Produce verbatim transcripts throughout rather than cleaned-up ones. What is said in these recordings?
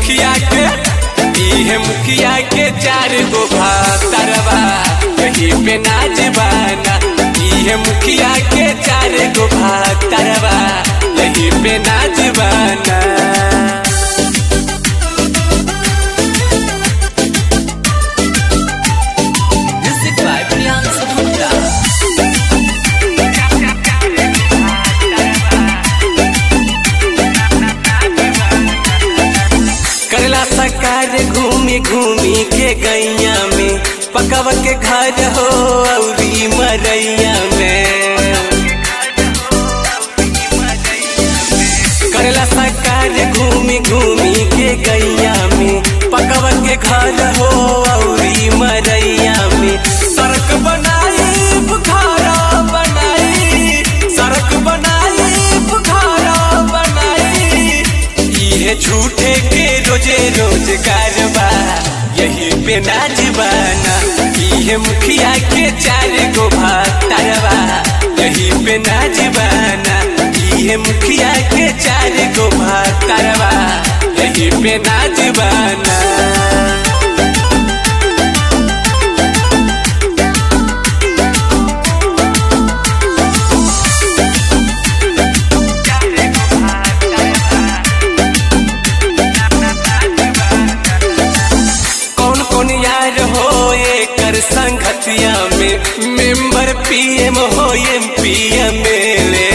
मुखिया के इहे मुखिया के चार गो भातरवा कहीं पे नाजबाना। इहे मुखिया के चार गो भातरवा कहीं पे नाजबाना। सरकार घूमी घूमी के गैया में पकव के घर हो औरी मरैया में। करेला सरकार घूमी घूमी के गैया में पकव के घर हो औरी मरैया में। सड़क बनाई बुखारा बनाई सड़क बनाई बुखारा बनाई। ये झूठे के रोजे रोजगार बा यही पे नाजबाना। इहे मुखिया के चार गो भातरवा यही पे नाजबाना। इहे मुखिया के चार गो भातरवा यही पे नाजबाना। संगतिया में मेंबर पीएम हो एमपी एमएलए।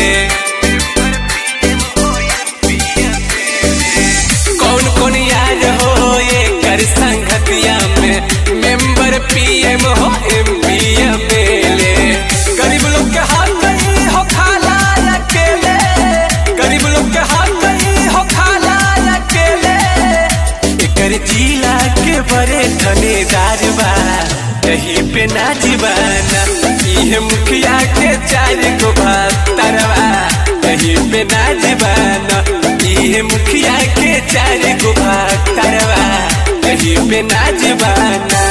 कौन कौन यार हो ये कर संगतिया में मेंबर पीएम हो एमपी एमएलए। गरीब लोग के हाथ नहीं हो खाला अकेले गरीब लोग के हाथ नहीं हो खाला अकेले। एकर जिला के बड़े थानेदार बा यही पे नाजबाना। इहे मुखिया के चार गो भातरवा यही पे नाजबाना। इहे मुखिया के चार गो भातरवा यही पे नाजबाना।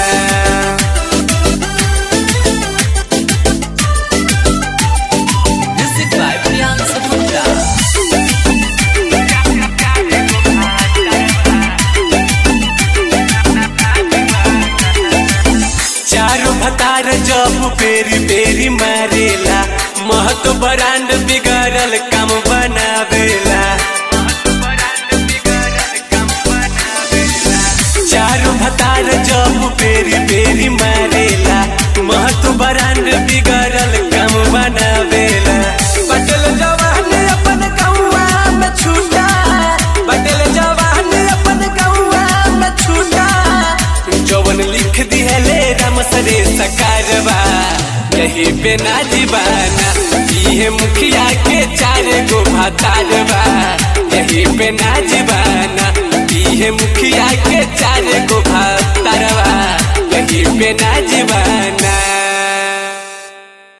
चारो भतार जब पेरी पेरी मारेला महतो ब्रांड बिगड़ल काम बनावेला। चारो भतार जब पेरी पेरी मारेला महतो ब्रांड बिगड़ल काम बनावेला। पटेल जवान अपन गौवा में छूटा पटेल जवान अपन गौवा में छूटा। जवन लिख दिहले सरे सकारवा यही पे नाजबाना। इहे मुखिया के चार गो भातरवा यही पे नाजबाना। इहे मुखिया के चार गो भातरवा यही पे नाजबाना।